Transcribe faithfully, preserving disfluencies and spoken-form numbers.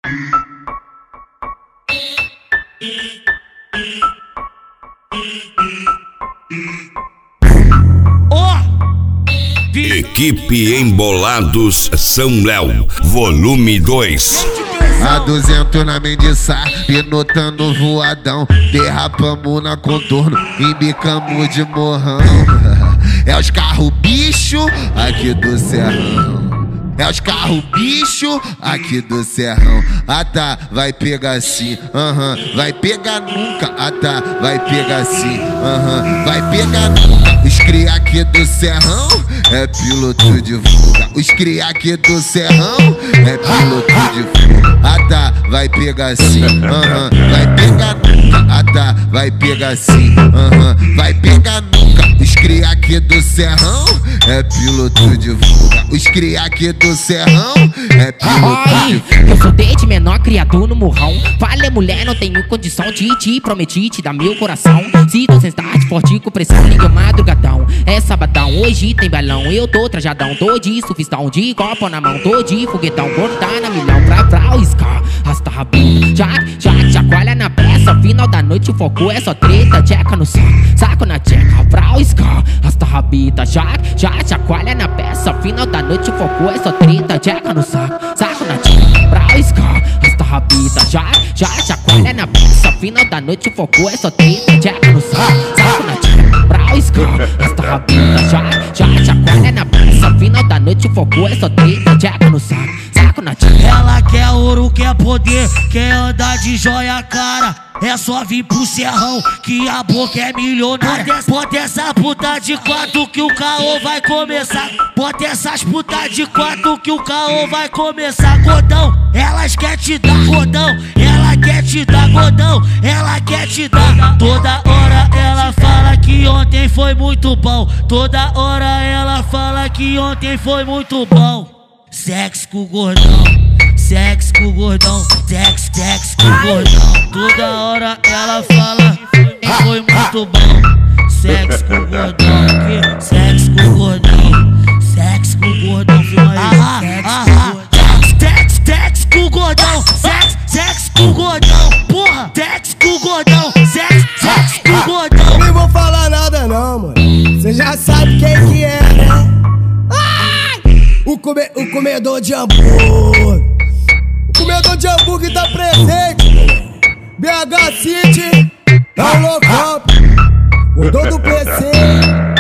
Equipe Embolados São Léo, volume dois. A duzentos na Mendiçá, pinotando voadão. Derrapamos na contorno, embicamos de morrão. É os carro bicho aqui do serrão. É os carro bicho aqui do serrão. Ah tá, vai pegar assim, aham, uh-huh. Vai pegar nunca, ah tá, vai pegar assim, aham, uh-huh. Vai pegar nunca. Os cria aqui do serrão é piloto de fuga. Os cria aqui do serrão é piloto de fuga. Ah tá, vai pegar assim, aham, uh-huh. Vai pegar nunca, ah tá, vai pegar assim, aham, uh-huh. Vai pegar nunca. Os cria aqui do serrão é piloto de fuga. Os cria aqui do serrão é piloto de fuga. Eu sou desde menor criado no morrão. Falei, mulher, não tenho condição de te prometi te dar meu coração. Se tô sem tarde, forte com pressão, liga madrugadão. É sabadão, hoje tem balão. Eu tô trajadão, tô de sufistão, de copo na mão, tô de foguetão. Quando tá na milhão, pra pra o ska, rasta rabinho. Já, já, chacoalha na peça. Final da noite o foco é só treta. Tcheca no saco, saco na tcheca, pra o ska, rasta rabita. Já, já, chacoalha na peça. Final da noite o foco é só treta. Tcheca no saco, saco na tcheca, pra o ska, rasta rabita. Já, já, chacoalha na peça. Final da noite o foco é só treta. Tcheca no saco, saco na tcheca, pra o ska, rasta rabita. Já, já, chacoalha na peça. Final da noite o foco é só treta. Tcheca no saco, saco na tcheca. Ela quer ouro, quer poder, quer andar de joia cara. É só vir pro serrão que a boca é milionária. Bota essa puta de quatro que o caô vai começar. Bota essas putas de quatro que o caô vai começar. Godão, elas quer te dar. Godão, ela quer te dar. Godão, ela quer te dar. Toda hora ela fala que ontem foi muito bom. Toda hora ela fala que ontem foi muito bom. Sexo com o gordão, sexo com o gordão, sexo, sexo com o gordão. Toda hora ela fala que foi muito bom. Sexo com o gordão, que sexo com o gordão, sexo com o gordão, filma aí. Sexo, sexo, sexo com o gordão, sexo, sexo com o gordão, porra. Sexo com o gordão, sexo, sexo com o gordão. Eu nem vou falar nada não, mano. Cê já sabe quem que é, né? O, come, o comedor de hambúrguer. O comedor de hambúrguer tá presente. B H City é o local. O dono do P C.